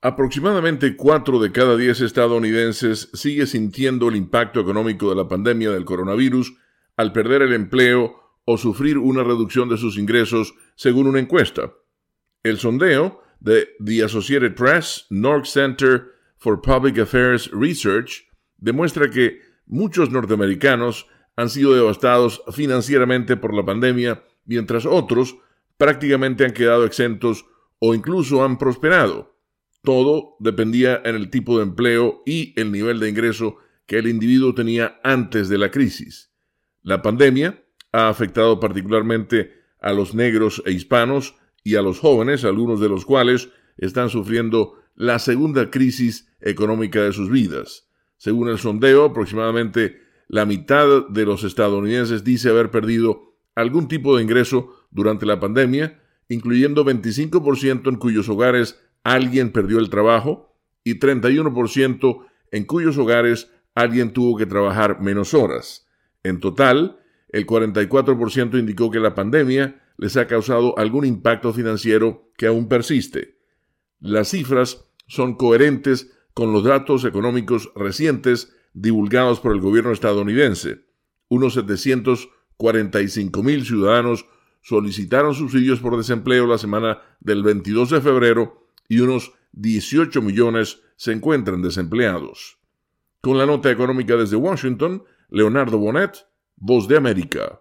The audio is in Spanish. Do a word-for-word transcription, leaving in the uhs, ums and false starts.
Aproximadamente cuatro de cada diez estadounidenses sigue sintiendo el impacto económico de la pandemia del coronavirus al perder el empleo o sufrir una reducción de sus ingresos, según una encuesta. El sondeo de The Associated Press North Center for Public Affairs Research demuestra que muchos norteamericanos han sido devastados financieramente por la pandemia, mientras otros prácticamente han quedado exentos o incluso han prosperado. Todo dependía en el tipo de empleo y el nivel de ingreso que el individuo tenía antes de la crisis. La pandemia ha afectado particularmente a los negros e hispanos y a los jóvenes, algunos de los cuales están sufriendo la segunda crisis económica de sus vidas. Según el sondeo, aproximadamente la mitad de los estadounidenses dice haber perdido algún tipo de ingreso durante la pandemia, incluyendo veinticinco por ciento en cuyos hogares alguien perdió el trabajo y treinta y uno por ciento en cuyos hogares alguien tuvo que trabajar menos horas. En total, el cuarenta y cuatro por ciento indicó que la pandemia les ha causado algún impacto financiero que aún persiste. Las cifras son coherentes con los datos económicos recientes divulgados por el gobierno estadounidense. Unos setecientos cuarenta y cinco mil ciudadanos solicitaron subsidios por desempleo la semana del veintidós de febrero y unos dieciocho millones se encuentran desempleados. Con la nota económica desde Washington, Leonardo Bonet, Voz de América.